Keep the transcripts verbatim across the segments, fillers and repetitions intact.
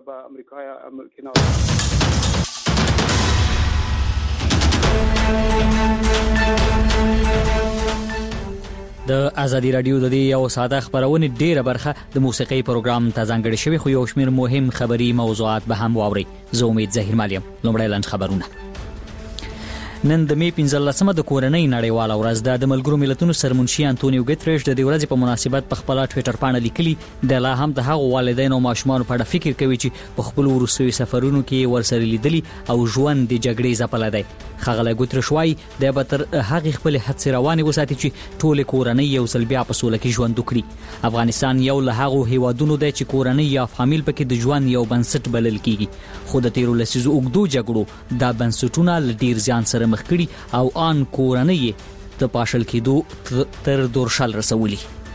به امریکا ممکنه. د ازادي رادیو د دې یو ساده خبرونه ډیره برخه د موسیقي پروګرام ته ځانګړې شوی، خو یو شمېر مهم خبري موضوعات به هم واوري. زه امید ظاهر مالیم. لومړی لنډ خبرونه. نن د می پنځلسمه د کورنۍ نړیواله ورځ ده. د ملګرو ملتونو سرمنشي انټونیو ګوتریش د دې ورځې په مناسبت په خپل ټوئیټر باندې لیکلي د لا هم د هغو والدینو او ماشومان په اړه فکر کوي چې په خپل وروستیو سفرونو کې ورسره لیدلي او ژوند د جګړې ځپلی دی. ښاغلی ګوتریش وایي د به تر هغې خپلې هڅې روانې وساتي چې ټولې کورنۍ یو ځل بیا په سوله کې ژوند وکړي. افغانستان یو له هغو هیوادونو دی چې کورنۍ یا فامیل پکې د ژوند یو بنسټ بلل کیږي، خو د تیرو لسیزو اوږدو جګړو دا بنسټونه له ډیر زیان سره مخ کړي او آن کورنۍ د پاشل کېدو تر دورشل رسولي.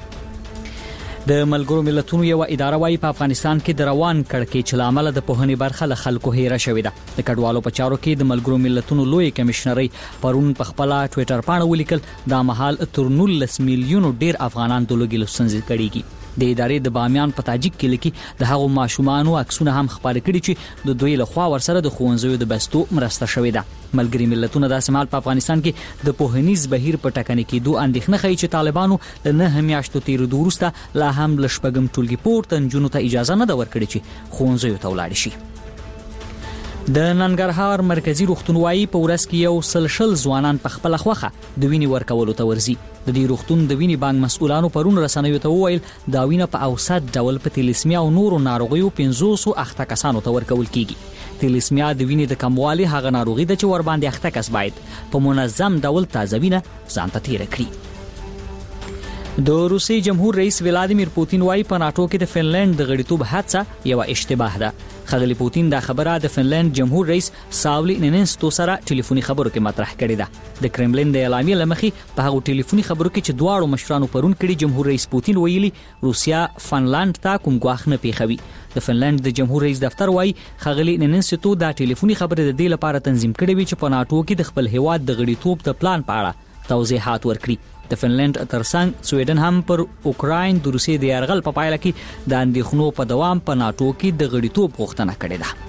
د ملګرو ملتونو یو اداره وايي په افغانستان کې د روان کړکېچ له امله د پوهنې برخه له خلکو هېره شوې ده. د کډوالو په چارو کې د ملګرو ملتونو لوی کمشنري پرون په خپل ټوئیټر باندې ولیکل دا مهال تر نولس میلیونو ډیر افغانان د لوګي لسنځ کړيږي. د ادارې د بامیان په تاجک کې لکه د هغو ماشومانو عکسونه هم خبرې کړي چې د دوی له خوا ورسره د ښوونځیو د بستو مرسته شوې ده. ملګری ملتونه د سمال په افغانستان کې د پوهنیز بهیر په ټکنې کې دوه اندېښنه ښیي چې طالبانو له نه میاشتو تیرېدو وروسته لا هم له شپږم ټولګي پورته نجونو ته اجازه نه ده ورکړې چې ښوونځیو ته ولاړې شي. د ننګرهار مرکزی روغتون وايي په ورځ کې یو سلشل ځوانان په خپل خوخه د وینې ورکولو ته ورځي. د دې روغتون د وینې بانک مسؤلانو پرون رسنیو ته وویل دا وینه په اوسط ډول په تلیسمیا او نورو ناروغیو پنځوس اخته کسانو ته ورکول کیږي. تلیسمیا د وینې د کموالي هغه ناروغي ده چې ور باندې اخته کس باید په منظم ډول تازه وینه ځان ته تیر کړي. د روسي جمهور رئیس ولادیمیر پوتین وايي په ناتو کې د فنلند د غړیتوب هڅه یو اشتباه ده. خغلی پوتین دا خبره د فنلند جمهور رئیس ساولی نینستو سره ټلیفوني خبرو کې مطرح کړې ده. د کرملین د اعلامیې لمخې په هغو ټلیفوني خبرو کې چې دواړو مشرانو پرون کړي، جمهور رئیس پوتین ویلي روسیا فنلند ته کوم ګواښ نه پیښوي. د فنلند د جمهور رئیس دفتر وايي خغلی نینستو دا ټلیفوني خبره د دې لپاره تنظیم کړې وي چې په ناتو کې د خپل هیواد د غړیتوب د پلان په اړه توضیحات ورکړي. د فنلند ترڅنګ سویډن هم پر اوکراین د روسي د یرغل په پایله کې د اندېښنو په دوام په ناتو کې د غړیتوب غوښتنه کړې ده.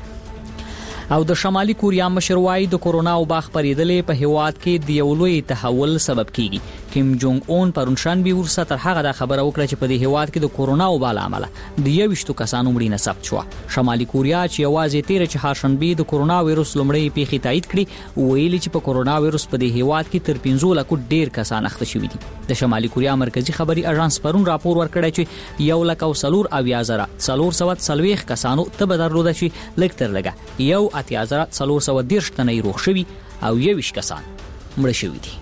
او د شمالي کوریا مشر وايي د کورونا وبا خپرېدلې په هیواد کې د یو لوی تحول سبب کیږي. کیم جونګ اون پرون شنبه ورسره تر هغه د خبره وکړه چې په دې هیواد کې د کورونا وبا لامل د یوشتو کسانو مړینه ثبت شو. شمالي کوریا چې یوازې تیر چې هارشنبه د کورونا وایروس لومړی پیښې تایید کړي، ویلي چې په کورونا وایروس په دې هیواد کې تر پنځه لک ډیر کسان اخته شوي دي. د شمالي کوریا مرکزی خبري اژانس پرون راپور ورکړی چې یو لک او سلور اویا زره څلور سوه څلوېښت کسانو ته بدرلوده شي لږ تر لږه یو اتیا زره څلور سوه دېرش تنه روغ شوي او یویشت کسان مړه شوي دي.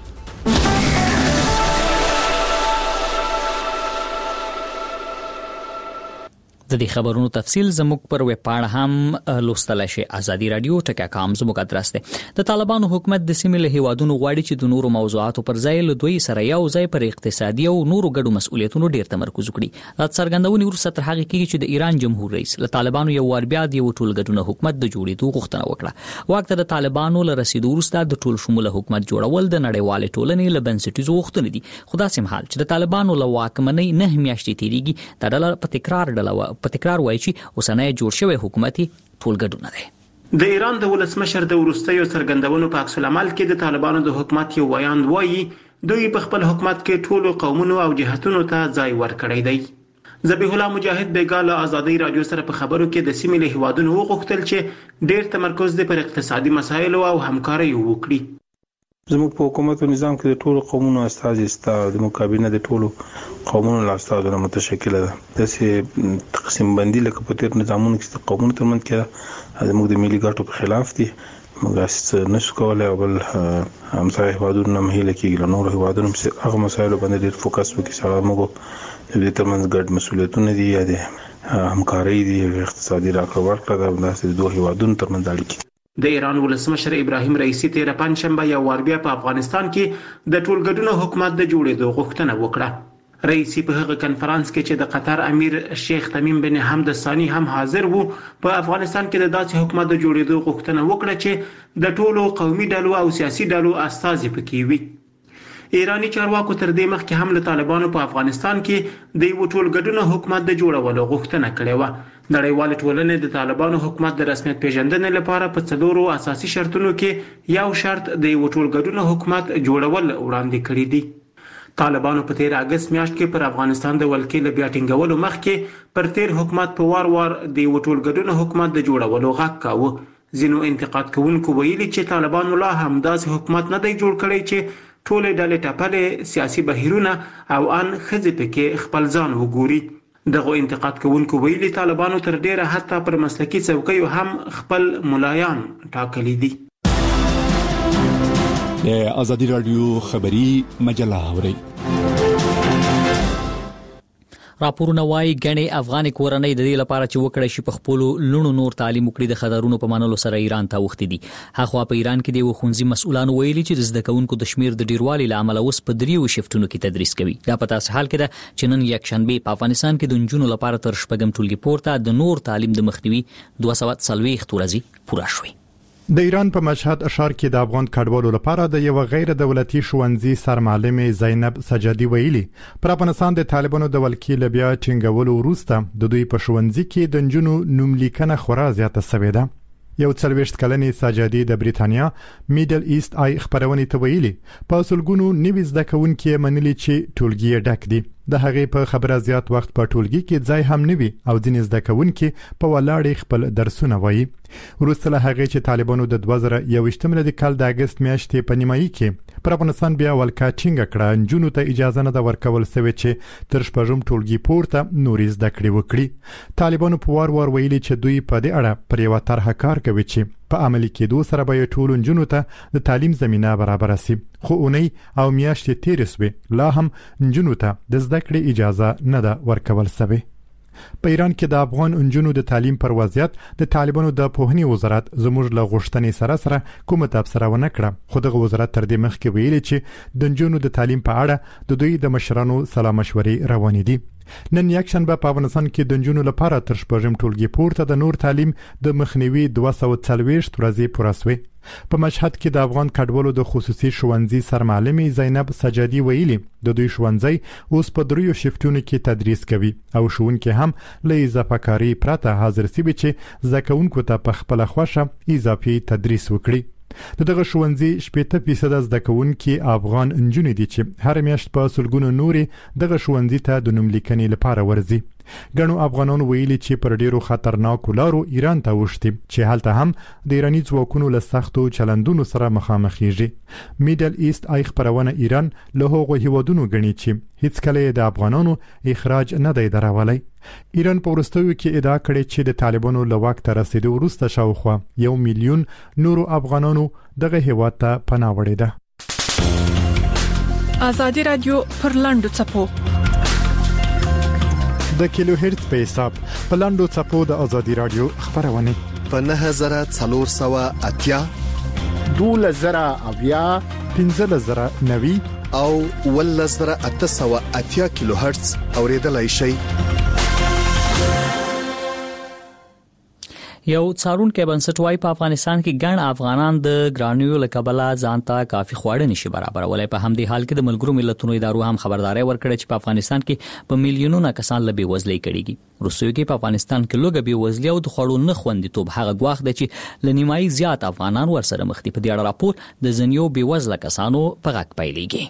د دې خبرونو تفصیل زموږ پر ویب پاڼه هم لوستلای شئ. ازادي رادیو ټکا کام زموږ ادرس دی. د طالبانو حکومت د سیمې له هیوادونو غواړي چې د نورو موضوعاتو پر ځای له دوی سره یو ځای پر اقتصادي او نورو ګډو مسؤلیتونو ډیر تمرکز وکړي. دا څرګندونه وروسته تر هغه کېږي چې د ایران جمهور رئیس له طالبانو یو وار بیا د یو ټولګډونه حکومت د جوړېدو غوښتنه وکړه. وخت د طالبانو له رسیدو وروسته د ټول شموله حکومت جوړول د نړیوالې ټولنې له بنسټیزو غوښتنې دي. خو داسې مهال چې د طالبانو له واکمنۍ نه میاشتې تیریږي، دا ډله په تکرار ډله په تکرار وایي چې اوسنۍ جوړ شوی حکومت ټولګډونه دی. د ایران د ولسمشر د وروستیو څرګندونو په عکس العمل کې د طالبانو د حکومت یو ویاند وایي دوی په خپل حکومت کې ټولو قومونو او جهتونو ته ځای ورکړی دی. ذبیح الله مجاهد بیګا له ازادي رادیو سره په خبرو کې د سیمې له هیوادونو وغوښتل چې ډیر تمرکز دې پر اقتصادي مسایلو او همکارۍ وکړي. زموږ په حکومت او نظام کې د ټولو قومونو استازي ستا د مقابله د ټولو قومونو له استازو متشکل ده. داسې تقسیم بندي لکه په تیر نظامونو کې د قومونو ترمنځ کې زموږ د ملي ګټو په خلاف دي. موږ هیڅ نشو کولی او بل همسایه هیوادونو نه مهیله کېږي له نورو هیوادونو پسې هغه مسایلو باندې ډېر فوکس وکړي چې هغه موږ د دې ترمنځ ګډ مسؤلیتونه دي یا د همکارۍ دي یا اقتصادي راکړه ورکړه ده. داسې د دوه هیوادونو ترمنځ اړیکې. د ایران ولسمشر ابراهیم رئیسی تیر پنځشنبه یو وار بیا په افغانستان کې د ټولګډونو حکومت د جوړېدو غوښتنه وکړه. رئیسی په هغه کنفرانس کې چې د قطر امیر شیخ تمیم بن حمد ثانی هم حاضر وو، په افغانستان کې د داسې حکومت د جوړېدو غوښتنه وکړه چې د ټولو قومي ډلو او سیاسي ډلو استازي پکې وي. ایرانی چارواکو تر دې مخکې هم له طالبانو په افغانستان کې د یو ټولګډونه حکومت د جوړولو غوښتنه کړې و. نړیوال ټولنې د طالبانو حکومت د رسمیت پیژندنې لپاره په څلورو اساسي شرطونو کې یو شرط د یو ټولګډونه حکومت جوړول وړاندې کړی دی. طالبانو په تیر اگست میاشت کې پر افغانستان د ولکې له بیا ټینګولو مخکې پر تیر حکومت په وار وار د یو ټولګډونه حکومت د جوړولو غږ کاوه. ځینو انتقاد کوونکو ویلي چې طالبانو لا هم داسې حکومت نه دی جوړ کړی چې ټولې ډلې ټپلې سیاسي بهیرونه او ان ښځې پکې خپل ځان وګوري. دغه انتقاد کوونکو ویلي طالبانو تر ډیره حتی پر مسلکي څوکیو هم خپل ملایان ټاکلي دي. د ازادي رادیو خبری مجله اوري. راپورونه وايي غني افغان کورنۍ د دې لپاره چې وکړي شي په خپل لونو نور تعلیم وکړي د خطرونو په منلو سره ایران ته وختي دي. هغه په ایران کې د وخونځي مسؤلان ویلي چې د زده کوونکو د شمیر د ډیروالي لامل اوس په دریو شفتونو کې تدریس کوي. دا په تاسو حال کې ده چې نن یک شنبه په افغانستان کې د نجونو لپاره تر شپږم ټولګي پورته د نور تعلیم د مخنیوي دوه سوه څلوېښت ورځې پوره شوې. د ایران په مشهد ښار کې د افغان کډوالو لپاره د یو غیر دولتي ښوونځي سرمعلمه زینب سجادي ویلي پر افغانستان د طالبانو د ولکې لبیا ټینګولو وروسته د دوی په ښوونځي کې د نجونو نوملیکنه خورا زیاته شوې ده. یو څلوېښت کلنې سجادي د بریتانیا میډل ایست آی خبرونه ته ویلي په سلګونو نوي زده کوونکي منلي چې ټولګي ډک دي. د هغې په خبره زیات وخت په ټولګي کې ځای هم نه وي او ځینې زده کوونکي په ولاړې خپل درسونه وایي. وروسته له هغې چې طالبانو د دوه زره یوویشتم میلادي کال د اګست میاشتې په نیمایي کې پر افغانستان بیا ولکه ټینګه کړه، نجونو ته اجازه نه ده ورکول سوې چې تر شپږم ټولګي پورته نورې زده کړې وکړي. طالبانو په وار وار ویلي چې دوی په دې اړه پر یوه طرحه کار کوي چې په عملي کېدو سره به ټولو نجونو ته د تعلیم زمینه برابره سي. خو اونۍ او میاشتې تیرې سوې لا هم نجونو ته د زده کړې اجازه نه ده ورکول سوې. په ایران کې د افغان نجونو د تعلیم پر وضعیت د طالبانو د پوهنې وزارت زموږ له غوښتنې سره سره کومه تبصره ونه کړه، خو دغه وزارت تر دې مخکې ویلي چې د نجونو د تعلیم په اړه د دوی د مشرانو سلا مشورې روانې دي. نن یک شنبه په افغانستان کې د نجونو لپاره تر شپږم ټولګي پورته د نور تعلیم د مخنیوي دوه سوه څلوېښت ورځې پوره سوې. په مشهد کې د افغان کډوالو د خصوصي ښوونځي سرمعلمه زینب سجادي ویلي د دوی ښوونځي اوس په دریو شفتونو کې تدریس کوي او ښوونکي هم له اضافه کاري پرته حاضر سوي چې زده کوونکو ته په خپله خوښه اضافي تدریس وکړي. د دغه ښوونځي شپېته فیصده زده کوونکي افغان نجونې دي چې هر میاشت په سلګونو نورې دغه ښوونځي ته د نوملیکنې لپاره ورځي. ګڼو افغانانو ویلي چې پر ډیرو خطرناکو لارو ایران ته وشتي چې هلته هم د ایراني ځواکونو له سختو چلندونو سره مخامخېږي. میډل ایست آی خبرونه ایران له هغو هیوادونو ګڼي چې هیڅ کله د افغانانو اخراج نه دی دراولی. ایران په وروستیو کې ادعا کړې چې د طالبانو له واک ته رسیدو وروسته شاوخوا یو میلیون نورو افغانانو دغه هیواد ته پناه وړې ده. ازادي رادیو پر لاندو څپو د کیلو هرتز په حساب په لاندو څپو د ازادي رادیو خبرونه په نه زره څلور سوه اتیا دوله زره اویا پنځه زره نوي او اوله زره اته سوه اتیا کیلو هرتز اوریدلای شئ. یو څارونکو بنسټ وايي په افغانستان کې ګڼ افغانان د ګرانیو له کبله ځانته کافي خواړه نشي برابرولای. په همدې حال کې د ملګرو ملتونو ادارو هم خبرداري ورکړه چې په افغانستان کې په میلیونونو کسان له بېوزلۍ کړيږي. روسیې کې په افغانستان کې لوګه بېوزلۍ او د خوړو نه خوندیتوب هغه ګواښ دی چې ل نیمایي زیات افغانان ورسره مخ دي. په دې اړه راپور د ځینو بېوزله کسانو په غږ پیلېږي.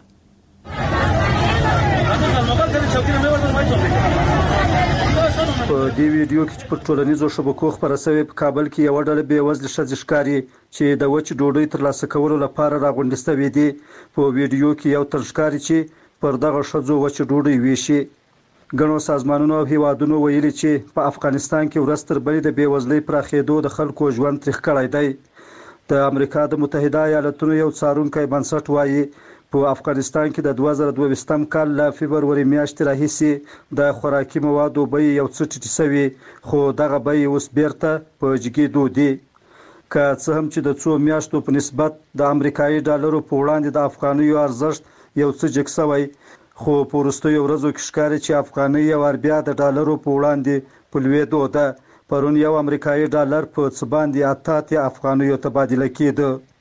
په دې ویډیو کې چې په ټولنیزو شبکو خبره شوې په کابل کې یو ډله بېوزله ښځې ښکاري چې د وچ ډوډۍ ترلاسه کولو لپاره راغونډې شوې دي. په ویډیو کې یو تن ښکاري چې پر دغه ښځو وچ ډوډۍ ویشي. ګڼو سازمانونو او هیوادونو ویلي چې په افغانستان کې ورځ تر بلې د بېوزلۍ پراخېدو د خلکو ژوند تریخ کړی دی. د امریکا د متحده ایالتونو یو څارونکی بنسټ وایي په افغانستان کې د دوه زره دوه ویشتم کال له فبروري میاشتې راهیسې د خوراکي موادو بیې یو څه ټیټې شوې، خو دغه بیې اوس بیرته په جګېدو دي. که څه هم چې د څو میاشتو په نسبت د امریکایي ډالرو په وړاندې د افغانیو ارزښت یو څه جګ شوی، خو په وروستیو ورځو کې ښکاري چې افغانۍ یو وار بیا د ډالرو په وړاندې په لوېدو ده. پرون یو امریکایي ډالر په څه باندې اته اتیا افغانیو تبادله کېده.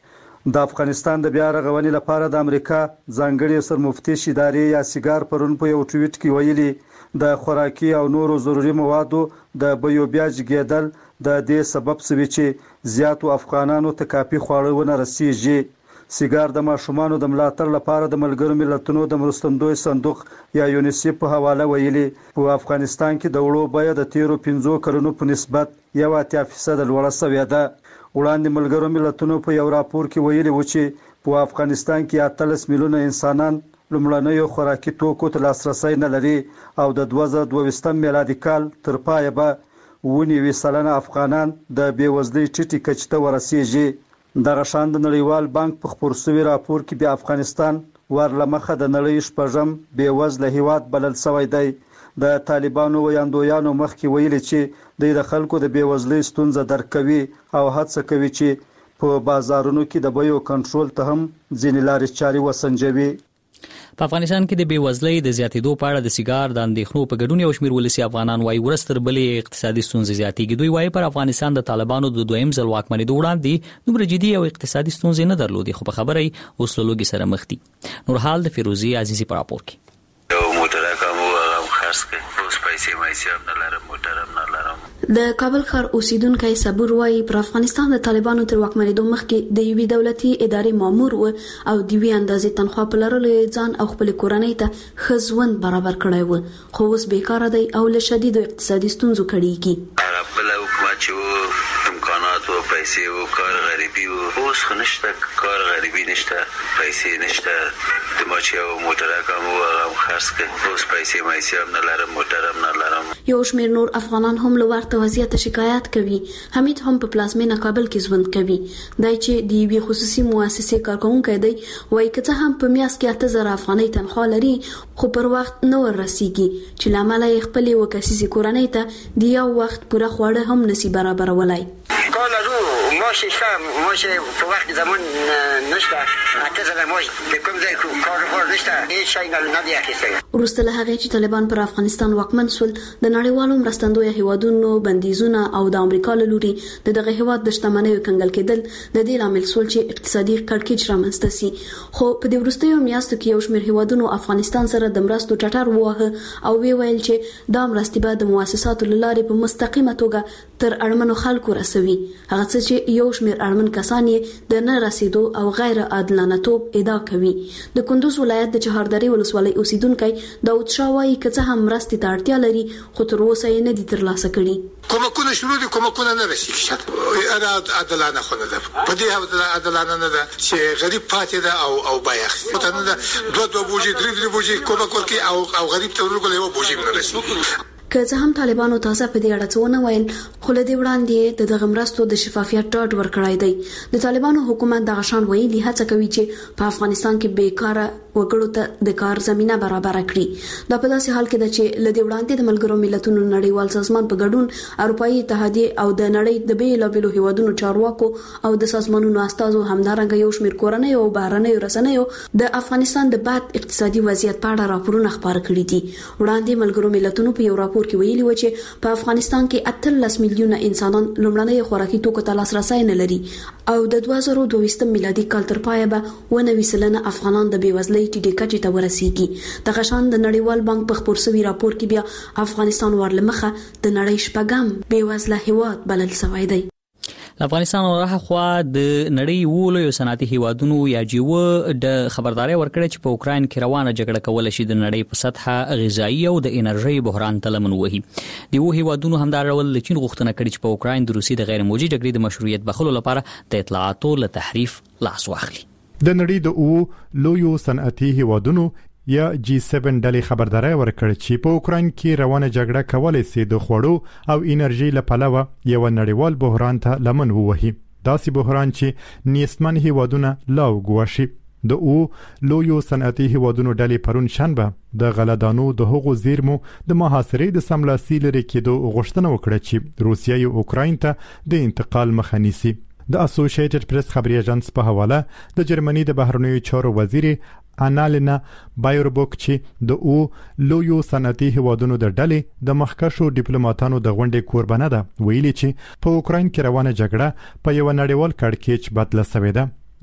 د افغانستان د بیا رغونې لپاره د امریکا ځانګړي سرمفتي ادارې یا سیګار پرون په یو ټویټ کې ویلي د خوراکي او نورو ضروري موادو د بیو بیا جګیدل د دې سبب شوی چې زیاتو افغانانو ته کافي خواړه ونه رسیږي. سیګار د ماشومانو د ملاتړ لپاره د ملګرو ملتونو د مرستندوی صندوق یا یونیسف په حواله ویلي په افغانستان کې د وړو بیه د تیرو پنځو کلونو په نسبت یو اتیا فیصد لوړه شوې ده. وړاندې ملګرو ملتونو په یو راپور کې ویلي و چې په افغانستان کې اتلس میلیونه انسانان لومړنیو خوراکي توکو ته لاسرسی نه لري او د دوه زره دوه ویشتم میلادي کال تر پایه به اووه نوي سلنه افغانان د بېوزلۍ ټیټې کچې ته ورسیږي. دغه شان د نړیوال بانک په خپور شوي راپور کې بیا افغانستان ورلمخه د نړۍ شپږم بېوزله هیواد بلل شوی دی. د طالبانو ویاندویانو مخکې ویلي چې د خلکو د بېوزلۍ ستونزه درک کوي او هڅه کوي چې په بازارونو کې د بیو کنټرول ته هم ځینې لارې چارې وسنجوي. په افغانستان کې د بېوزلۍ د زیاتېدو په اړه د سیګار د اندېښنو په ګډون یو شمېر ولسي افغانان وایي ورستر بلې اقتصادي ستونزې زیاتېږي. دوی وایي پر افغانستان د طالبانو د دویم ځل واکمنېدو وړاندې دومره جدي او اقتصادي ستونزې نه درلودې، خو په خبره یې اوس له لوږې سره مخ دي. نورحال د فیروزي عزیزي په راپور کې. د کابل ښار اوسیدونکو صبر وایي پر افغانستان د طالبانو تر واکمنېدو مخکې د یوې دولتي ادارې مامور و او د یوې اندازې تنخوا په لرلو ځان او خپل کورنۍ ته ښه ژوند برابر کړی و، خو اوس بیکاره دی او له شدیدو اقتصادي ستونزو کړیږي. بل حکومت چې امکانات او پیسې او کار غریبي او اوس خو نشته، کار غریبي نشته، پیسې نشته. د ما چې یو موټر کوم او هغه خرڅ کړ، اوس پیسې مایسي هم نه لرم، موټر هم نه لرم. یو شمېر نور افغانان هم له ورته وضعیت شکایت کوي. حمید هم په پلازمینه کابل کې ژوند کوي. دای چې د یوې خصوصي مؤسسې کارکونکی دی وایي که څه هم په میاشت کې اته زره افغانۍ تنخوا لري خو پر وخت نه ورسیږي چې له امله یې خپلې وکسیزې کورنۍ ته د یو وخت پوره خواړه هم نشي برابرولای. کار لرو ماش شته، ماش په وخت زمان نشته، اته زره ماش د کوم ځای کار نشته، هیڅ شی نه دی اخیستل. وروسته له هغې چې طالبان پر افغانستان واکمن شول د نړیوالو مرستندویه هیوادونو بندیزونه او د امریکا له لوري د دغه هیواد د شتمنیو کنګل کېدل د دې لامل شول چې اقتصادي کړکېچ رامنځته سي. خو په دې وروستیو میاشتو کې یو شمېر هیوادونو افغانستان سره د مرستو ټټر وواهه او وی ویل چې دا مرستې به د مؤسساتو له لارې په مستقیمه توګه تر اړمنو خلکو رسوي، هغه څه چې یو شمېر اړمن کسان یې د نه رسیدو او غیر عادلانه توب ادعا کوي. د کندوز ولایت د چهاردری ولسوالۍ اوسیدونکی داود شاه وایي که څه هم مرستې ته اړتیا لري خو تر اوسه یې نه دي ترلاسه کړي. کومکونه شروع دي، کومکونه نه رسیږي. اره عادلانه خو نه ده، په دې عادلانه نه ده چې غریب پاتې ده او او بایخ متنه ده دوه دوه بوجي درې درې بوجي کومک ورکي او او غریب ته ورغله یو بوجي نه رسیږي. که څه هم طالبانو تازه په دې اړه څه ونه ویل خو له دې وړاندې د دغه مرستو د شفافیت ډاډ ورکړی دی. د طالبانو حکومت دغه شان ویلي هڅه کوي چې په افغانستان کې بیکاره وګړو ته د کار زمينه برابر کړي. دا په داسې حال کې ده چې له دې وړاندې د ملګرو ملتونو نړیوال سازمان په ګډون اروپאי اتحادیه او د نړۍ د بیلابېلو هیوادونو چارواکو او د سازمانونو استازو همدارنګه یو شمېر کورنۍ او بهرنیو رسنیو د افغانستان د بد اقتصادي وضعیت په اړه راپورونه خپاره کړي دي. وړاندې ملګرو ملتونو په یو راپور کې ویلي و چې په افغانستان کې اتلس میلیونه انسانان لومړنۍ خوراکي توکو ته لاسرسی نه لري او د دوه زره دوه ویشتم میلادي کال تر پایه به اووه نوي سلنه افغانان د بېوزلۍ ټیټې کچې ته ورسیږي. دغه شان د نړیوال بانک په خپور شوي راپور کې بیا افغانستان ورلمخه د نړۍ شپږم بېوزله هیواد بلل شوی دی. افغانستان ورغه خو د نړۍ وولو یو صنعتي هیوادونو یا جیو د خبرداري ورکړه چې په اوکراین کې روانه جګړه کول شي د نړۍ په سطحه غذایی او د انرژي بحران ته لمن وهي. د یو هیوادونو همدار ول چین غوښتنه کړې چې په اوکراین د روسي د غیر موجي جګړې د مشروعیت بخلو لپاره د اطلاعاتو له تحریف لاس واخلي. د نړۍ د او لویو صنعتي هیوادونو یا جی سبعه ډلې خبرداري ورکړه چې په اوکراین کې روانه جګړه کولای شي د خوړو او انرژي لپاره یو نړیوال بحران ته لمن ووهي. داسې بحران چې نیستمن هیوادونه لا وګواشي. د او لویو صنعتي هیوادونو ډلې پرون شنبه د غلدانو د حقوقو زیرمو د محاصرې د سملاسي لري کېدو غوښتنه وکړه چې روسیه یو اوکراین ته د انتقال مخه نیسي. د اسوسییټډ پریس خبري اژانس په حواله د جرمني د بهرنیو چارو وزیر انالینا بایربوک چې د او لویو صنعتي هیوادونو د ډلې د مخکښو ډیپلوماټانو د غونډې کوربنه ده ویلي چې په اوکراین کې روانه جګړه په یو نړیوال کړکېچ بدله شوې ده.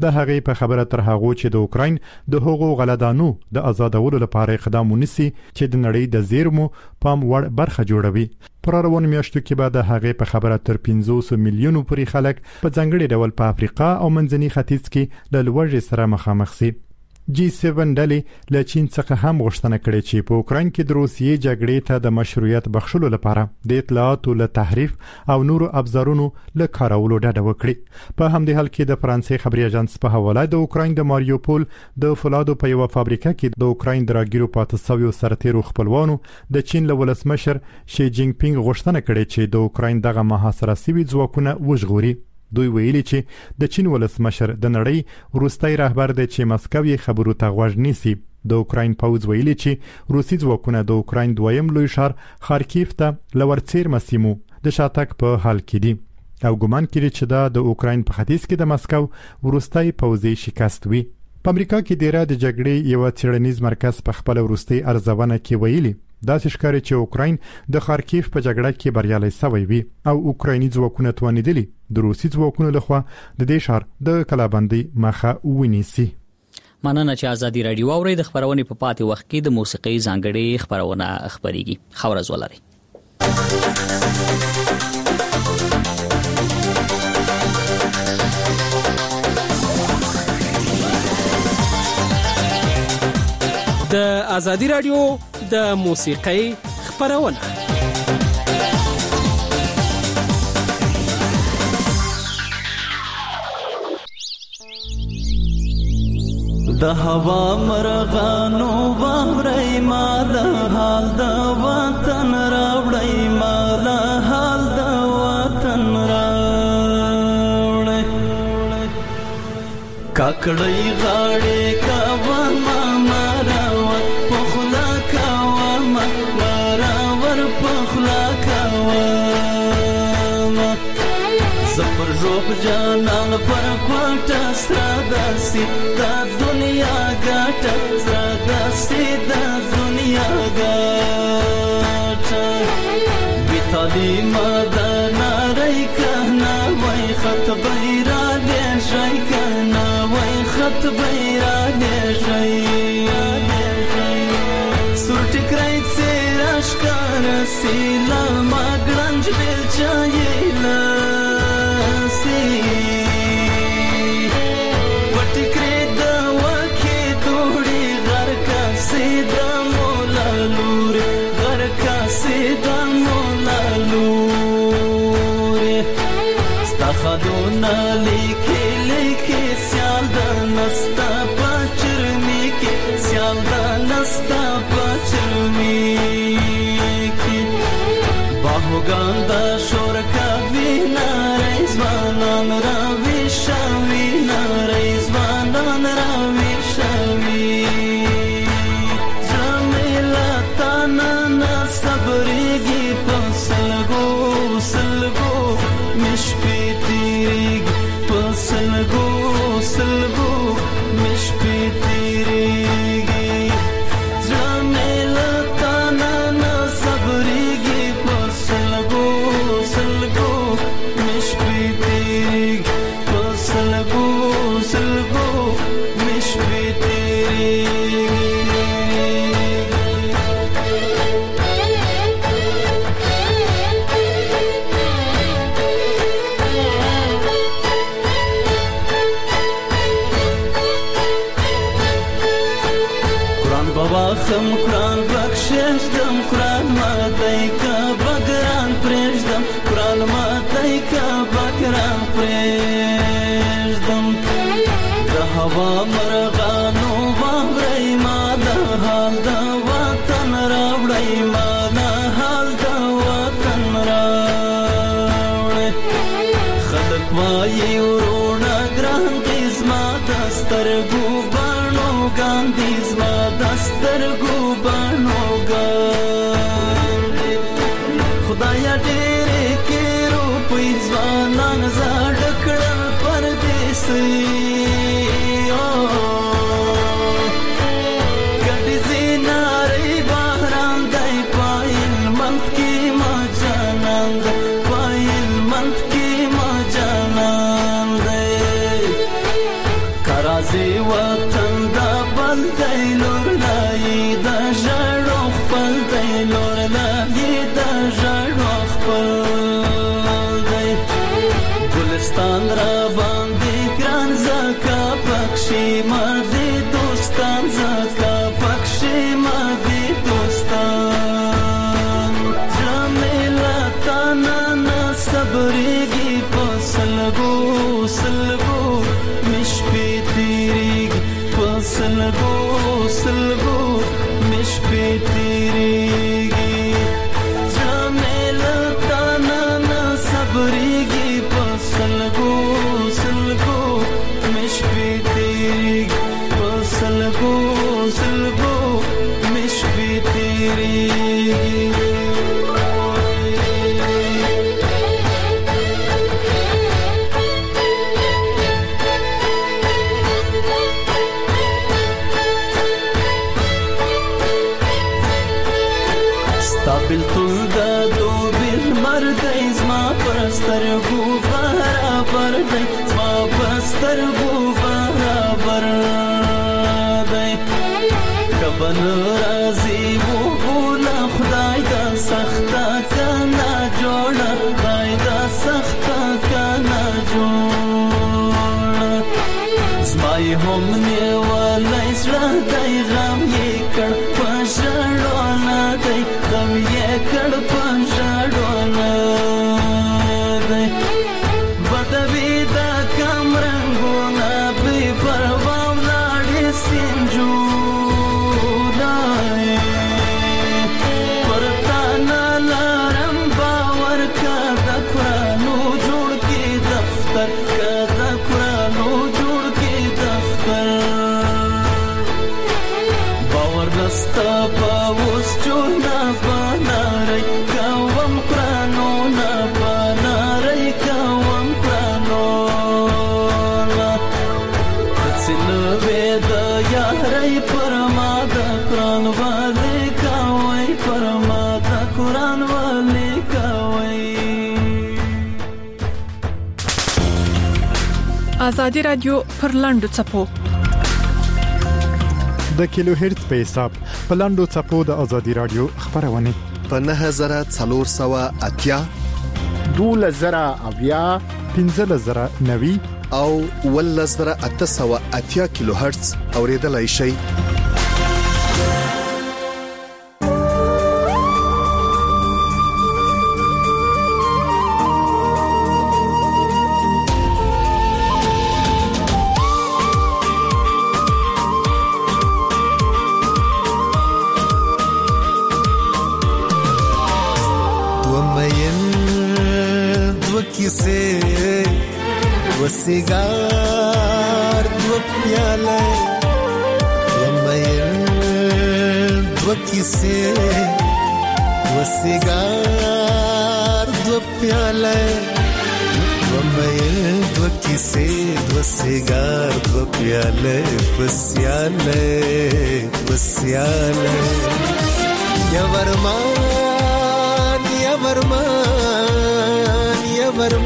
د هغې په خبره تر هغه چې د اوکراین د هغو غلدانو د آزادولو لپاره اقدام ونیسي چې د نړۍ د زیرمو پام وړ برخه جوړوي. پر روان میاشتو کې به د هغې په خبره تر پنځوس میلیونو پورې خلک په ځانګړي ډول په افریقا او منځني ختیځ کې له لوږې سره مخامخ شي. جی سیون ډلې له چین څخه هم غوښتنه کړې چې په اوکراین کې د روسیې جګړې ته د مشروعیت بخښلو لپاره د اطلاعاتو له تحریف او نورو ابزارونو له کارولو ډډه وکړي. په همدې حال کې د فرانسې خبري اژانس په حواله د اوکراین د ماریوپول د فولادو په یو فابریکه کې د اوکراین د راګیرو پاتې شویو سرتیرو خپلوانو د چین له ولسمشر شي جینګ پینګ غوښتنه کړې چې د اوکراین دغه محاصره شوي ځواکونه وژغوري. دوی ویلي چې د چین ولسمشر د نړۍ وروستي رهبر دی چې مسکو یې خبرو ته غوږ نیسي. د اوکراین پوځ ویلي چې روسي ځواکونه د اوکراین دویم لوی ښار خارکیف ته لورڅیر مسیمو د شاتګ په حال کې دي او ګمان کوي چې دا د اوکراین په ختیځ کې د مسکو وروستي پوځي شکست وي. په امریکا کې د را د جګړې یو څېړنیز مرکز په خپل وروستي ارزونه کې ویلي دا ښکاري چې اوکراین د خارکیف په جګړه کې بریالي شوی وي او اوکرایني ځواکونه توانیدلي د روسي ځواکونو لخوا د دې ښار د کلابندۍ مخه ونیسي. مننه چې ازادي رادیو اوري د خبرونه په پاتې وخت کې د موسیقي ځانګړي خبرونه خبريږي. خبرز ولري. د ازادي رادیو د موسیقۍ خبرونه د هوا مرغانو وامرای مال حال د وطن راوړی مال حال د وطن راوړی کاکړی غاړې کا ما مراوت پخلا کا ما مراور پخلا کا زپر روب جانان پر کوټه ساداسي د دنیا ګټه ساداسي د دنیا ګټه بیتالي مدنا رای کنا وای خط بیرا دې شای کنا وای خط بیرا دې شای سور ټکرای سراش کار سیلا ماګرنج بل چایلا خدونا لیکي لیکي سیال د نستا پچرمی کې سیال د نستا پچرمی کې باهوګان د شور کا وینا رضوانان را وشوي نا رضوانان را وشوي زمیلا تانا صبرېږي پسلګو سلګو مشپي سلگو سلگو مش پی تیریگی زمیلتا نانا صبریگی پر سلگو سلگو مش پی تیریگی پر سلگو سلگو مش پی تیریگی خم قرآن بخشش دم قرآن ماتای کا بگران پریش دم قرآن ماتای کا بگران پریش دم د هوا مرغانو وامرای ما د حال د وطن راوړی ما د حال د وطن راوړی خلک وایي ورونه ګران دي زما د سترګو بڼو ګاندي زما دسترګو بڼو ګاندي خدایا ډېرې کې روپۍ ځوانان زاړه کړل پردیسي ګډې زینارې بهران دی پایل منت کې ما جانان دی پایل منت کې ما جانان دی راځي وطن دا بل دی لور لای دا ژړو خپل دی لور لای دا ژړو خپل دی ګلستان را باندې ګران زکا پکشي ما دې دوستان زکا پکشي ما دې دوستان جمیلا تانا نا صبرېږي په سلګو سلګو مش په تیریږي په سلګو سلګو مش په تیریږي جمیلا تانا نا صبرېږي په سلګو سلګو مش په تیریږي په سلګو سلګو مش په تیریږي بلتون دا دو بیر مردی زما پرستر گو برابر دی زما پرستر گو برابر دی کبن رازی و بولا خدای دا سختا کنا جوڑا خدای دا سختا کنا جوڑا زمای هم نیوالی سرا دی غم یې کړ پشړونا دی غم یې کړ پشړونا دی بدوی دا کم رنگونا بی پروا ولاړې سینجونا پرتا نه لارم باور کا د قرانو جوړ کې دفتر کا د قرانو جوړ کې دفتر باور نستا پاوس چونا بناري کوم قرانو نه بناري کوم قرانو تسنو وید یاري پرما د قران والے کوي پرما د قران والے کوي آزادي رادیو پر لاندو چپو د کیلو هرتز په حساب په لاندو چپو د آزادي رادیو خبرونه په نه هزار څلور سوه اتیا دوله زره اویا پنځه زره نوي او ول زره اته سوه اتیا کیلو هرتز اوریدلای شي سیگار دو پیاله ومین دو کیسه و سیگار دو پیاله ومین دو کیسه دو سیگار دو پیاله پسیاله پسیاله یا ورمان یا ورمان یا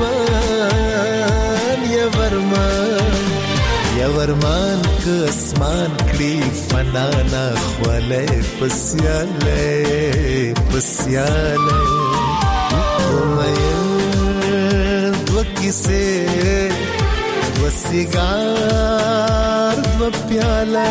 ورمان یا ورمان یا ورمان که اسمان کړي فنا نه خواله پسیاله پسیاله ومین دو کیسه دو سیگار دو پیاله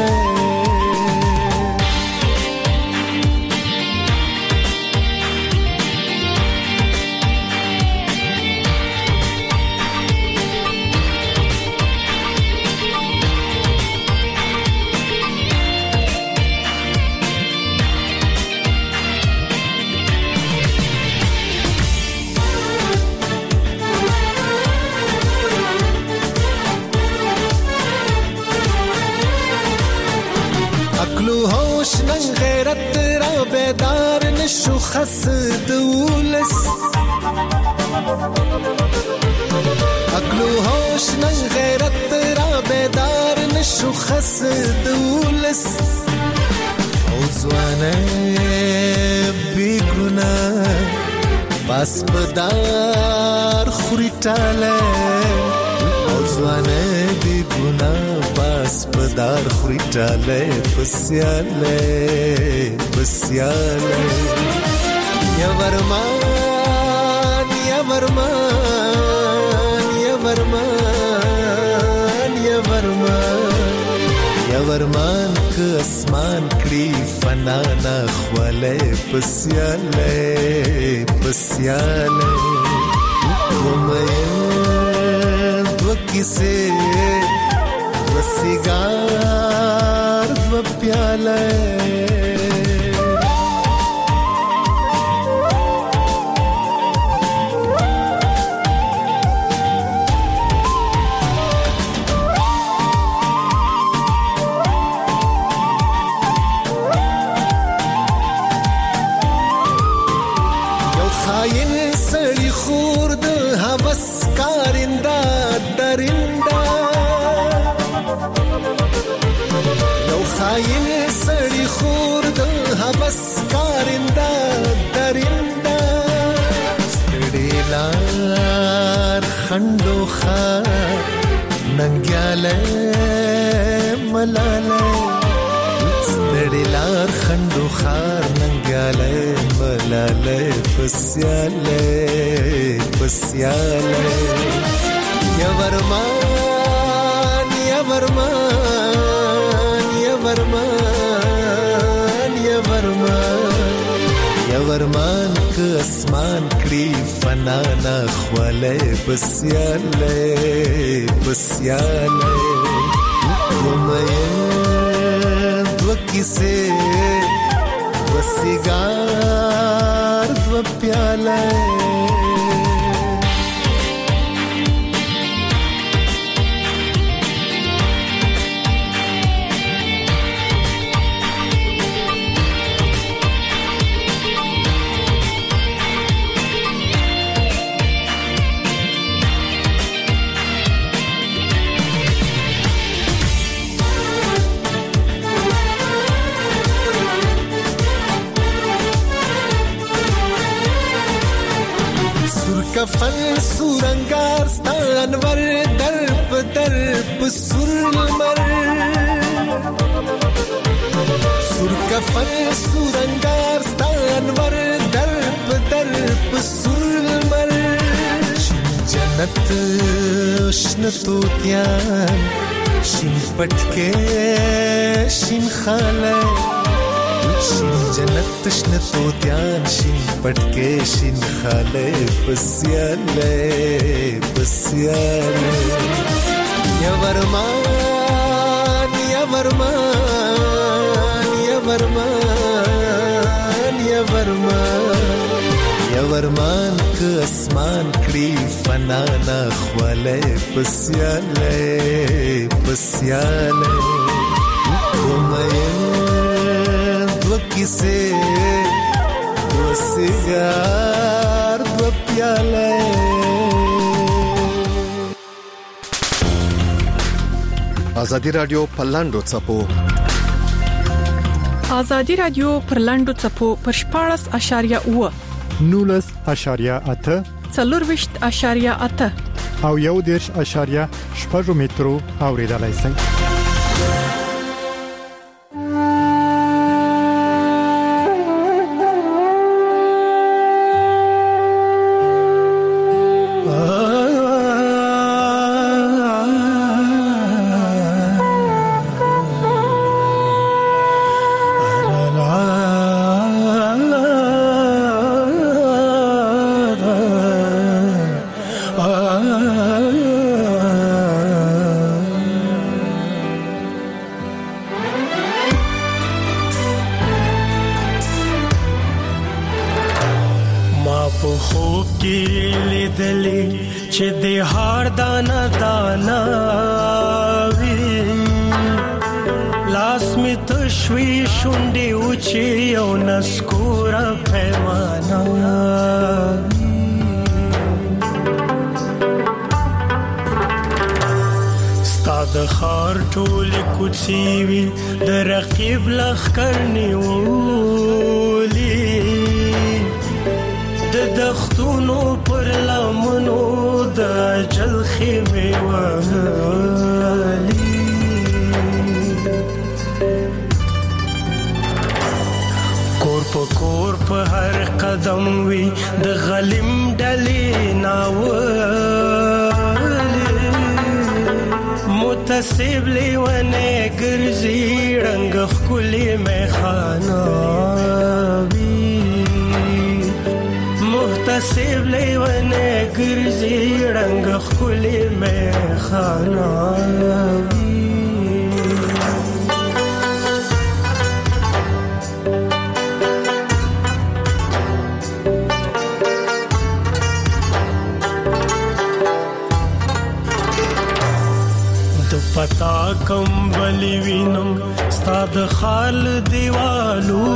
غیرت را بیدار نشو خس دولس عقلو هوش نن غیرت را بیدار نشو خس دولس او زوانه بی گناه باس پدار خوری تاله او زوانه بی گناه لاس پدار خوري ټاله پسیاله پسیاله یا ورمان یا ورمان یا ورمان یا ورمان یا ورمان که اسمان کړي فنا نه خواله پسیاله پسیاله ومه دو کیسه دو سیگار دو پیاله خندو خار ننګاله ملاله ستړلار خندو خار ننګاله ملاله پسیاله پسیاله یا ورمان یا ورمان یا ورمان یا ورمان یا ورمان که اسمان کړي فنا نه خواله پسیاله پسیاله ومه دو کیسه دو سیگار دو پیاله کفن سورنگار ستانور درب درب سرمر سور کفن سورنگار ستانور درب درب سرمر جنت شنتو تیان شین پټکه شین خاله شین جنت شنتو تیان شین پټکه شین خاله پسیاله پسیاله یا ورمان یا ورمان یا ورمان یا ورمان یا ورمان که اسمان کړي فنا نه خواله پسیاله پسیاله ومه دو کیسه دو سیگار دو پیاله ازادي رادیو په لاندو چپو ازادي رادیو پر لاندو چپو پر شپاړس اشاریه اوه نولس اشاریه اته څلورویشت اشاریه اته او یو دیرش اشاریه شپږ مترو اوریدلای شئ. پکور په هر قدم وی د غلیم ډلې ناولې متصب لیونه ګرځي رنگ خولي میخانه وی متصب لیونه ګرځي رنگ خولي میخانه پتا کمبلی وینم ستاد خال دیوالو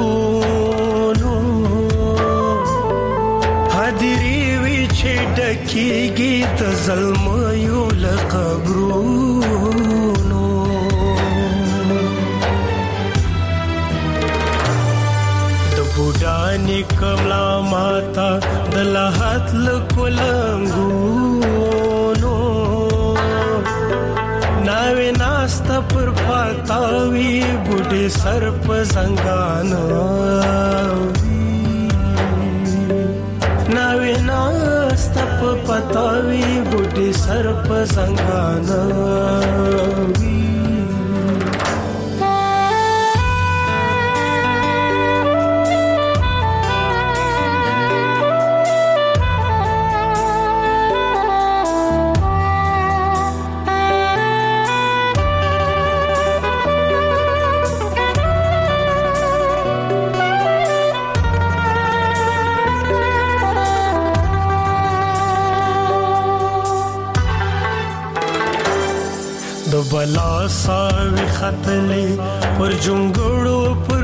حدیری وی چې ډکیږي د ظلميو لقبرونو د بوډانی کملا ماتا د لحد لکولنګو ناوی ناستا پر پاتاوی بوډی سر په زنګانو ناوی ناستا پر پاتاوی بوډی سر په زنګانو بلا ساوی خطلی پر جنگڑو پر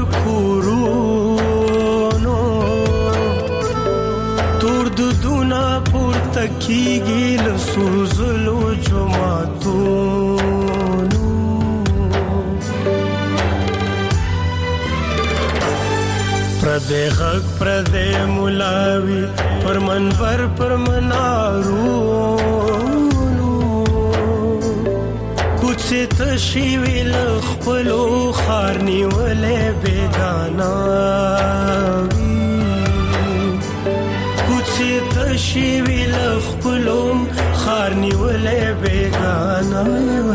کورونو تور دودونا پر تکیگی لسوزلو جماعتونو پردے غق پردے ملاوی پر منبر پر منارو کوڅه تشي ویل خپلو خارني ولې بیگانا کوڅه تشي ویل خپلو خارني ولې بیگانا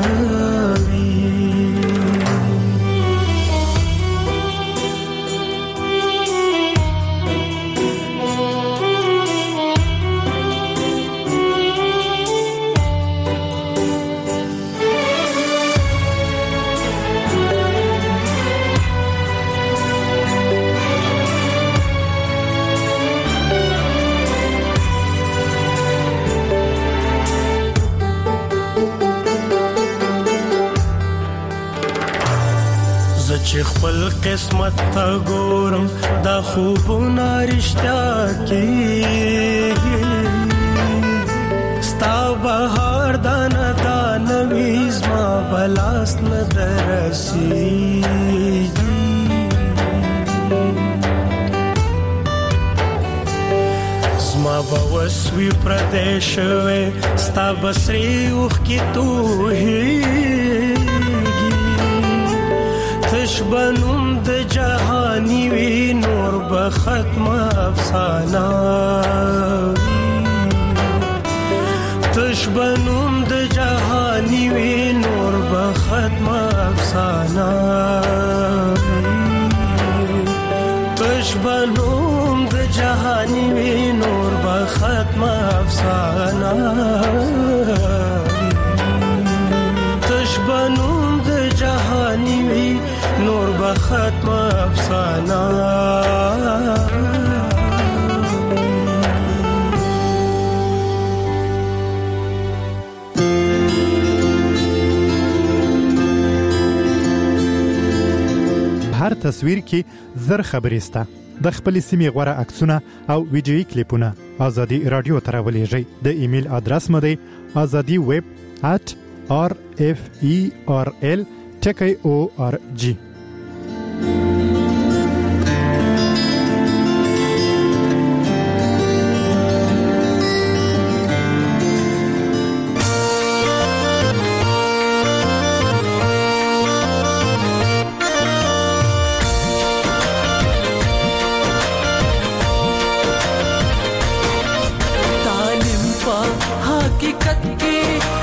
چې خپل قسمت ته ګورم دا خوبونه رښتیا کېږي ستا بهار دانه دانه وي زما په لاس نه درسېږي زما به وس وي پردی شوی ستا به سرې اوښکې تویېږي تشبنم د جهانی وی نور به ختم افسانه تشبنم د جهانی وی نور به ختم افسانه تشبنم د جهانی وی نور به ختم افسانه تشبنم د جهانی وی نور به ختم افسانه هر تصویر کې زر خبرې سته د خپل سیمې غوړه عکسونه او ویډیوي کلیپونه ازادي رادیو ته راولېږئ د ایمیل ادرس مو دی azadi web at r f e r l ټکی او ار جی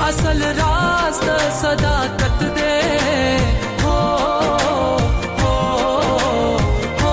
اصل راز د صداقت دے ہو ہو ہو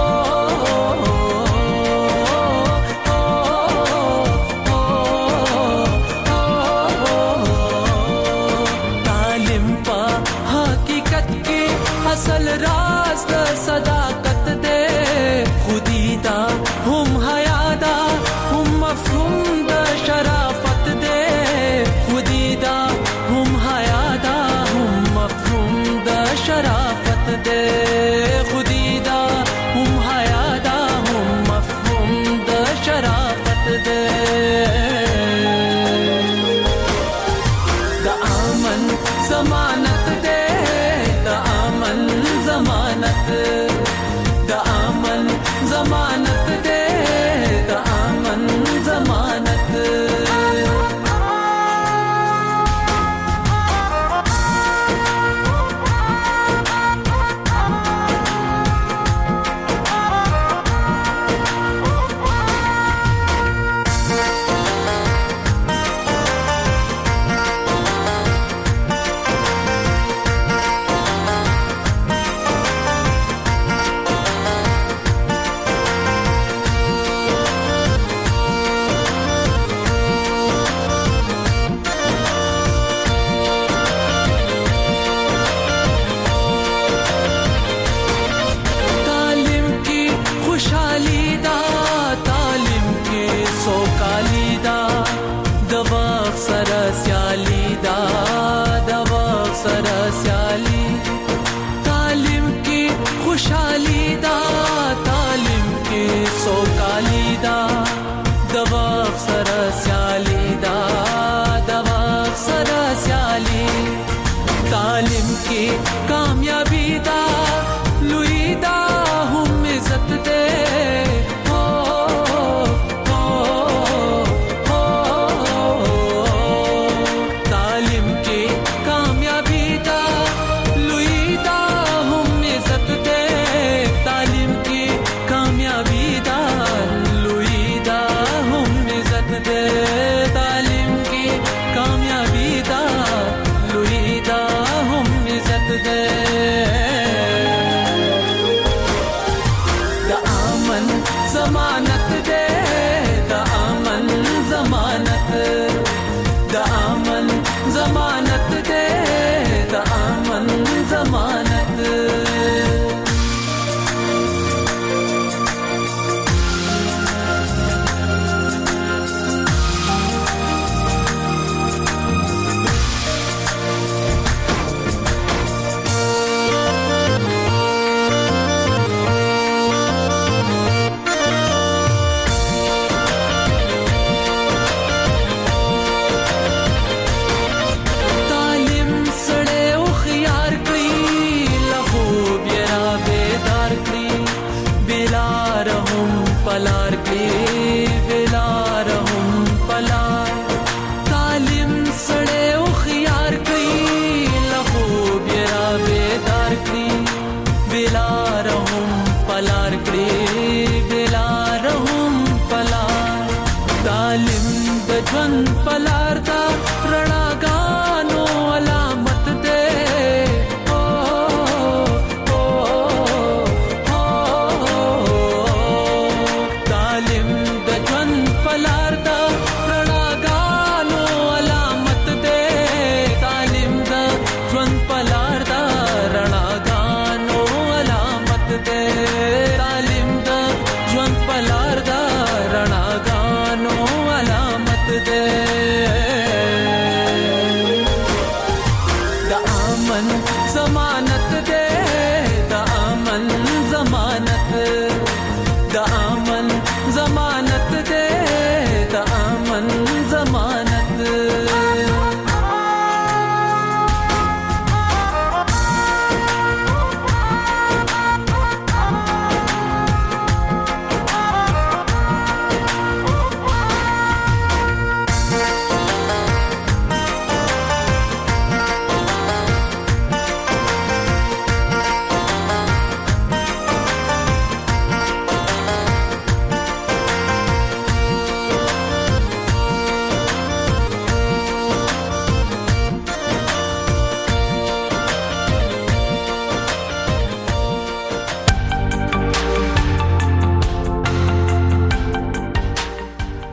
تعلیم پا حقیقت کی اصل راز د صداقت دے خودی دا هم حیا دا هم مفهوم د شرافت دے خودی دا هم حیا دا هم مفهوم د شرافت دے خودی دا هم حیا دا هم مفهوم د شرافت دے دا امن ضمانت دے دا امن ضمانت دا امن ضمانت دے دا امن ضمانت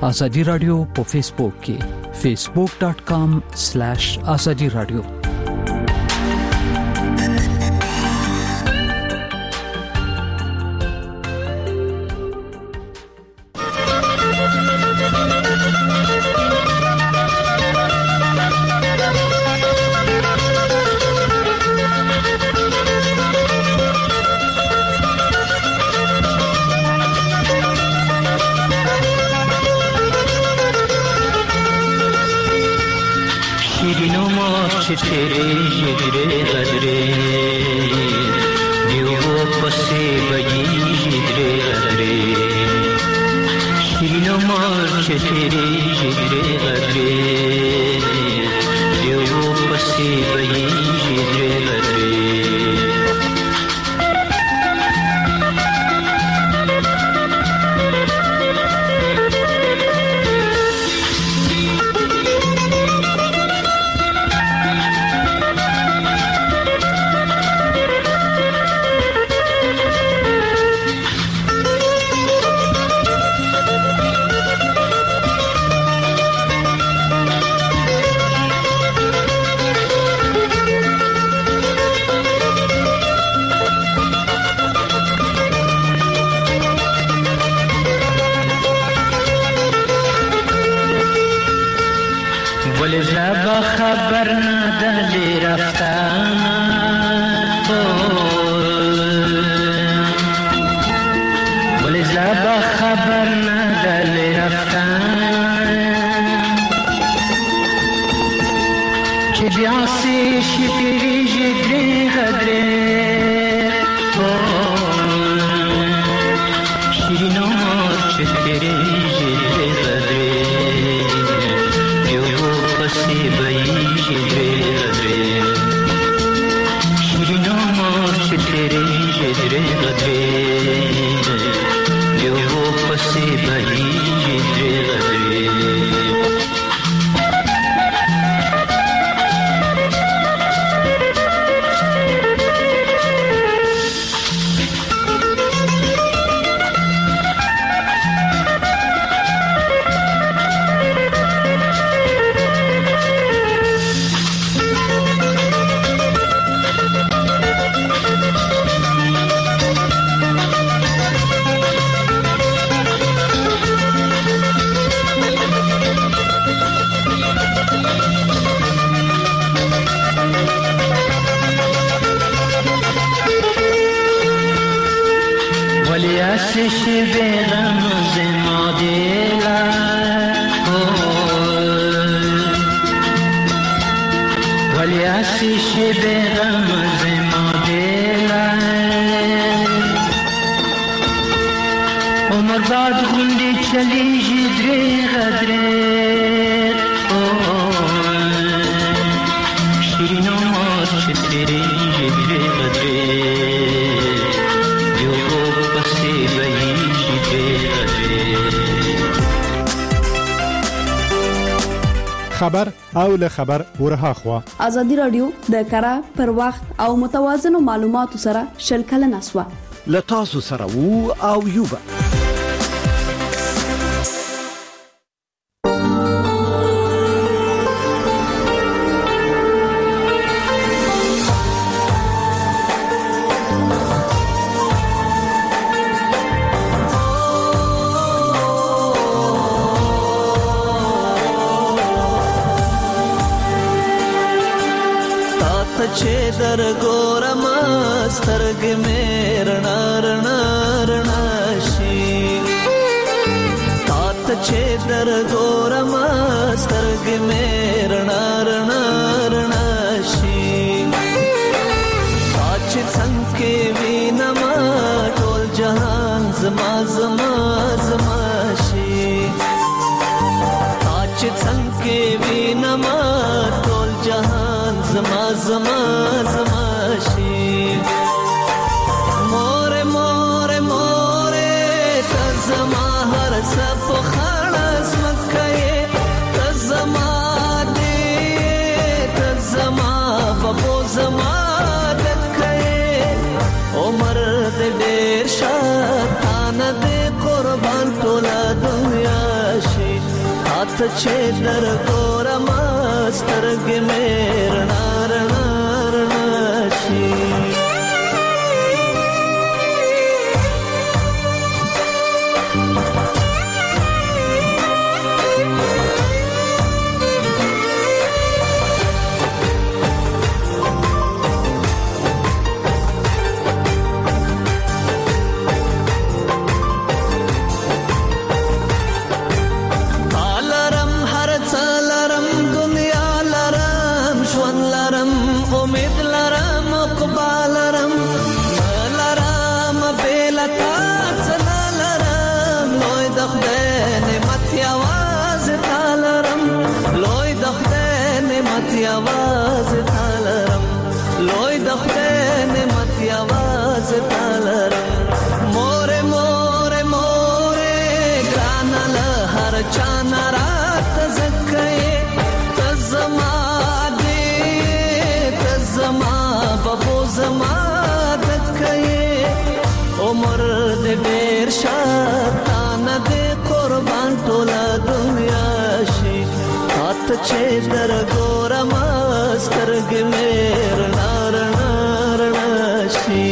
ازادي رادیو په فیسبوک کې فیسبوک ډاٹ کام سلیش ازادي رادیو. तेरे जिगरे गदरे दियो पसे बजी जिगरे गदरे शिनो मार्च तेरे जिगरे गदरे दियो पसे बजी जिगरे गदरे خبر ندلی رفتن ولی زبا خبر ندلی رفتن که بیاسی شیری جگری غدره شیرین آمار چه تیری جگری غدره سی بئی جدرے غدرے شیرینو مارچ تیرے جدرے غدرے جو وہ پسی بئی جدرے غدرے خبر او له خبر ورها خوا ازادي رادیو د کara پر وخت او متوازن معلوماتو سره شلکل نسوا لتاسو سره وو او یوبا در ګورم سترګ مې رڼا رڼا رڼا شي تات چې در ګورم سترګ مې رڼا رڼا رڼا شي اچ څنګه وینم ټول جهان زما زما زما شي اچ څنګه وینم ټول جهان زما زما زما شي مور مور مور ته زما هر څه په خلاص مکه ته زما دې ته زما په زما دکه عمر دې ډېر شاتانه دې قربان ټول دنیا شي چې در ګورم سترګې مې رڼا رڼا رڼا شي. आवाज तालरम लोई दखते ने मत आवाज तालरम मोरे मोरे मोरे ग्रानल हर चाना रात जक्के तजमा दे तजमा बबो जमा दक्के उमर दे बेर शातान दे कुर्बान टोला दुनिया शी हाथ छे दर गोरम سترګې مې رڼا رڼا رڼا شي.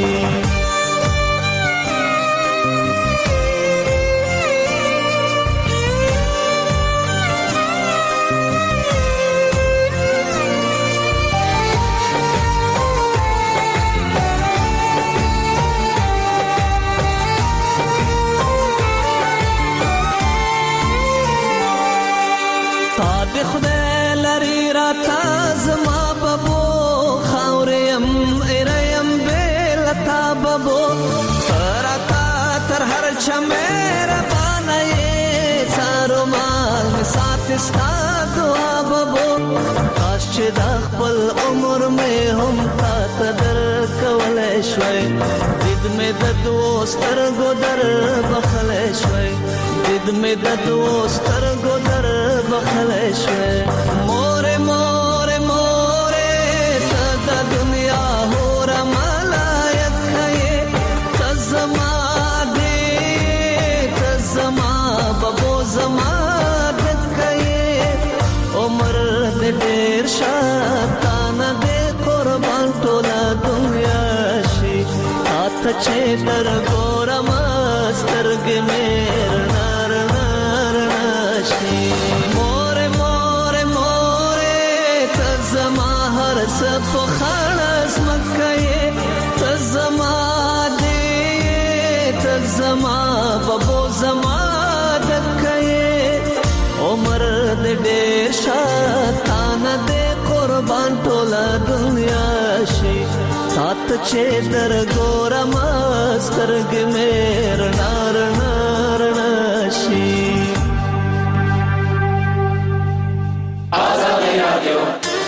تا د خدای لري راته زما بابو ترتا تر هر چمیر بانای سارو مال سات استا دعا بابو کاش چې د خپل عمر مې هم تا تدر کولای شوي دید مې د دوستر ګدر بخلای شوي دید مې د دوستر ګدر بخلای شوي. مور مور مور ته د دنیا هور ډېر شاتانه دې قربان ټوله دنیا شي. هاته چې در ګورم سترګې مې رڼا رڼا رڼا شي. مورې مورې مورې ته زما هر څه په خړه ځمکه یې ته زما دې ته زما ببو زما دکه یې عمر دې ډېر شاتانه دې قربان ټوله دنیا شي. سات چې در ګورم سترګې مې رڼا رڼا رڼا شي. آزادي رادیو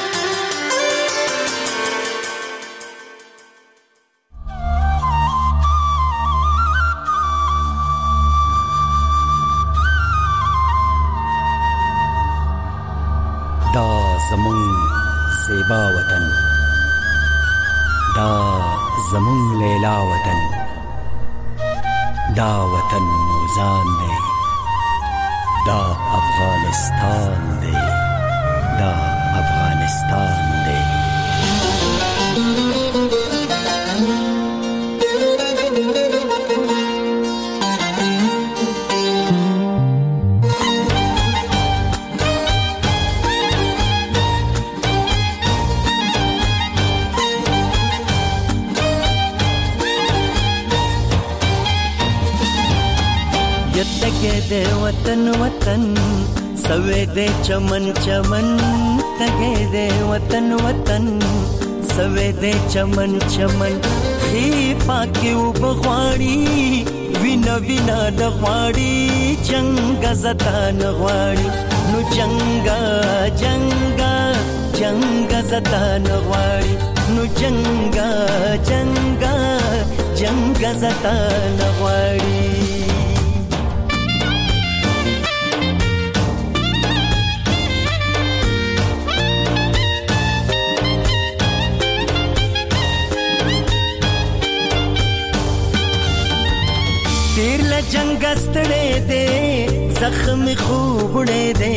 دا زمون زیبا وطن دا زمون لیلا وطن دا وطن موزان دی دا افغانستان دی دا افغانستان دی. تګې دې وطن وطن سوې دې چمن چمن تګې دې وطن وطن سوې دې چمن چمن خې پاکي وبغواړي وینا وینا د غواړي جنگ زتان غواړي نو جنگا جنگا جنگ زتان غواړي نو جنگا جنگا جنگ زتان غواړي. تیر ل جنگ ستړې دې زخم خوبړې دې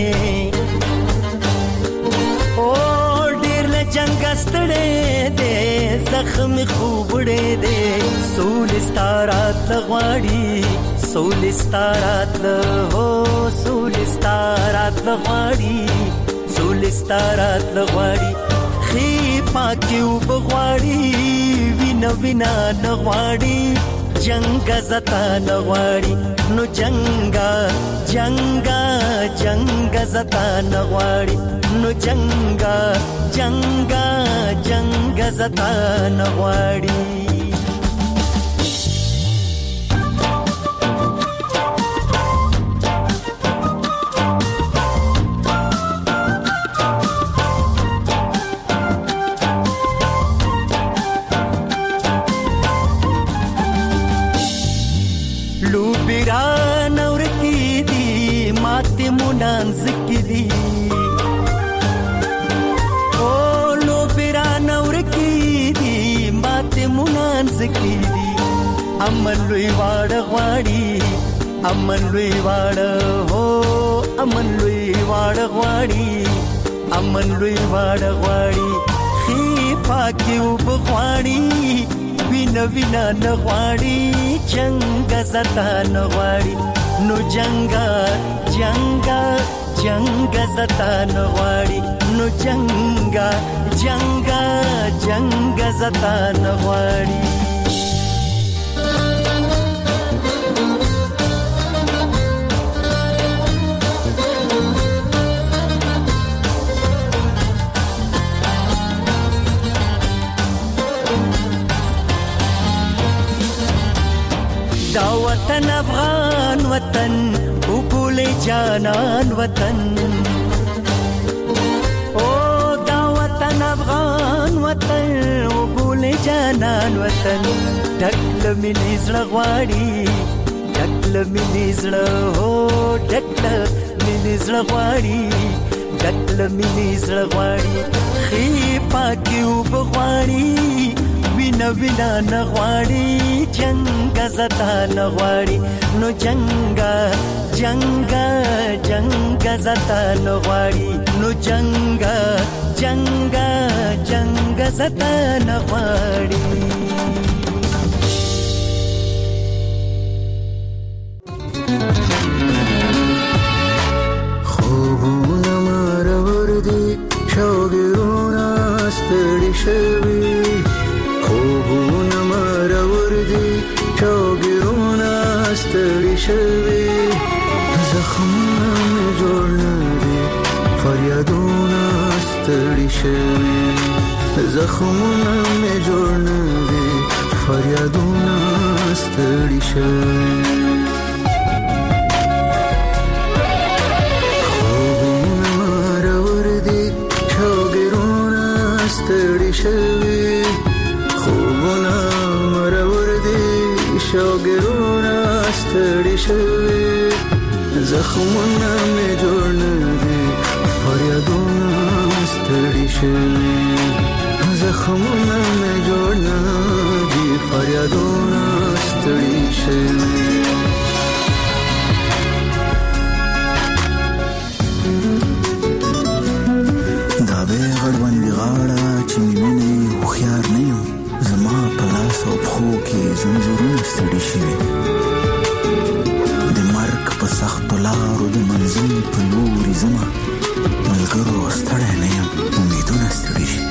او ډېر له جنگ ستړې دې زخم خوبړې دې سول ستارات لغواړي سول ستارات له هو سول ستارات لغواړي سول ستارات لغواړي خې پاکیو بغواړي وینا وینا نغواړي جنگ زتا نغواړي نو جنگا جنگا جنگ زتا نغواړي نو جنگا جنگا جنگ زتا نغواړي ذکری او لو پیران اور کی دی مات مونان ذکری امن لوی واړ غواړي امن لوی واړ هو امن لوی واړ غواړي امن لوی واړ غواړي خې پاکیو بغواړي وینا وینا نغواړي جنگ زتا نغواړي نو جنگا جنگا جنگ زتا نغواړي نو جنگا جنگا جنگ زتا نغواړي دا وطن افغان وطن او ګل جانان وطن او دا وطن افغان وطن او ګل جانان وطن ډکل ملي زړه غواړي ډکل ملي زړه هو ډکل ملي زړه غواړي ډکل ملي زړه غواړي خې پاکیو بغواړي وینا وینا نغواړي جنگ زتا نغواړي نو جنگا جنگا جنگ زتا نغواړي نو جنگا جنگا جنگ زتا نغواړي خوبونه مرور دي شوګرونه ستړي شوي خوبونه مرور دي شوګرونه ستړي شوي زخمونه مې جوړ نه دي فریادونه ستړي شوي زخمونه مې جوړ نه دي فریادونه ستړي شوي خوبونه مرور دي شوګرونه ستړي شوي خوبونه مرور دي شوګرونه ستړي شوي زخمونه مې جوړ نه دي فریادونه ستړي شوي زخمونه مې جوړ نه دي فریادونه ستړي شوي دا به غړوندې غاړه چې مینې هوښیار نه یم زما په لاس او پښو کې زنځیرونه ستړي شوي د مرګ په سختو لارو د منزل په لوري ځمه ملګرو ستړی نه یم امیدونه ستړي شي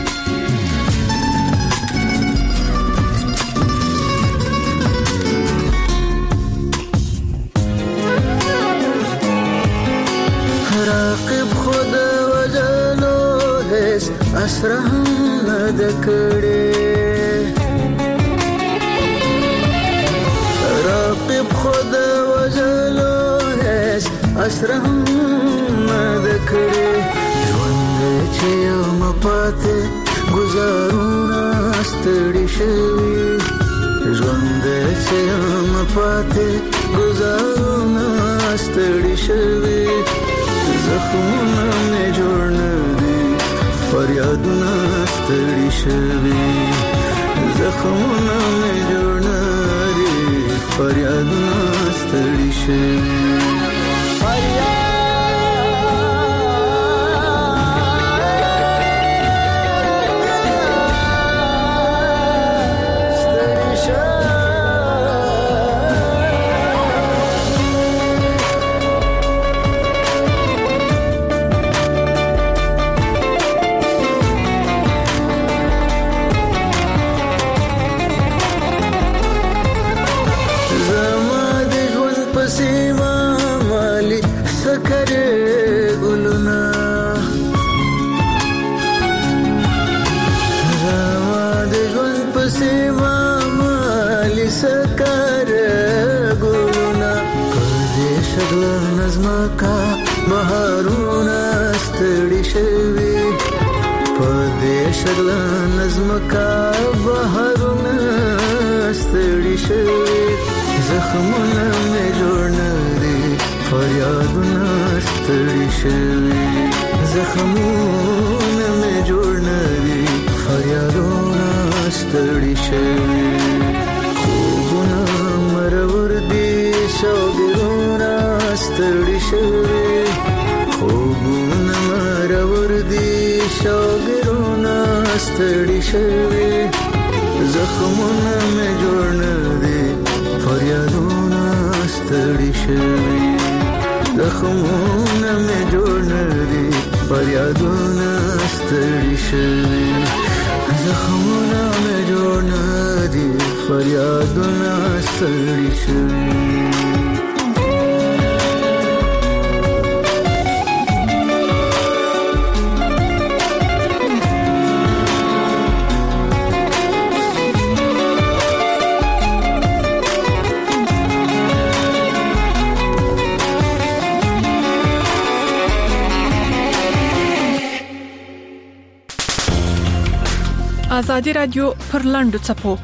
راقب خود وجلو هیڅ اسره هم نه ده کړې راقب خود وجلو هیڅ اسره هم نه ده کړې ژوند چې یم پاتې ګزارونه ستړي شوي ژوند چې یم پاتې ګزارونه ستړي شوي زخمونه مې جوړ نه دي فریادونه ستړي شوي زخمونه مې جوړ نه دي فریادونه ستړي شوي کا بهارونه ستړي شوي په دې شغل نظم کا بهارونه ستړي شوي زخمونه مې جوړ نه دي فریادونه ستړي شوي زخمونه مې جوړ نه دي فریادونه ستړي شوي خوبونه مرور دي شوګرونه ستړي شوي خوبونه مرور دي شوګرونه ستړي شوي زخمونه مې جوړ نه دي فریادونه ستړي شوي زخمونه مې جوړ نه دي فریادونه ستړي شوي زخمونه مې جوړ نه دي فریادونه ستړي شوي ازادي رادیو پر لاندو چپو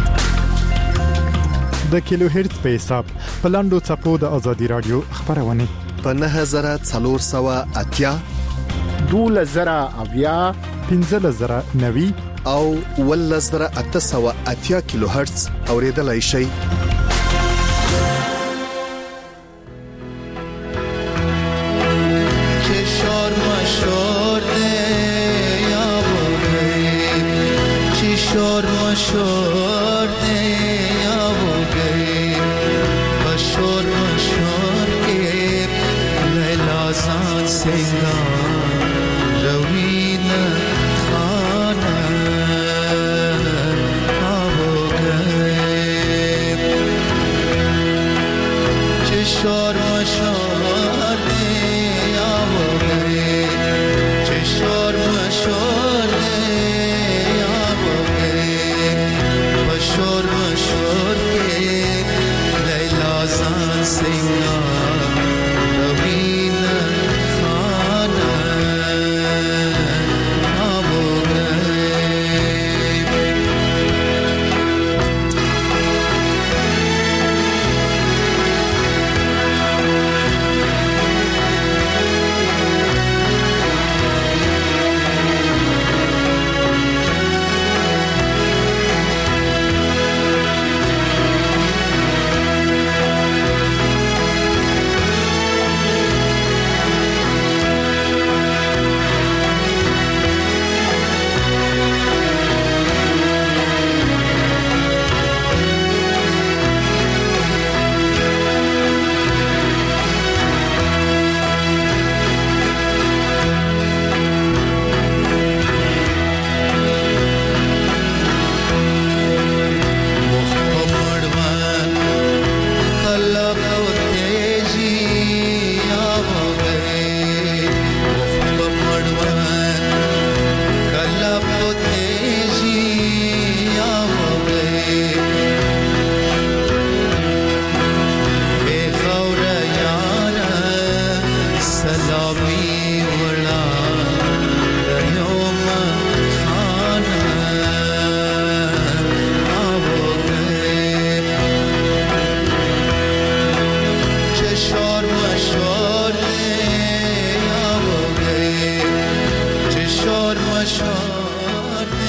د کیلو هرتز په حساب په لاندو چپو د ازادي رادیو خبرونه په نه هزار څلور سوه اتیا دوله زره اویا پنځه زره نوي او ول زره اته سوه اتیا کیلو هرتز اوریدلای شي شور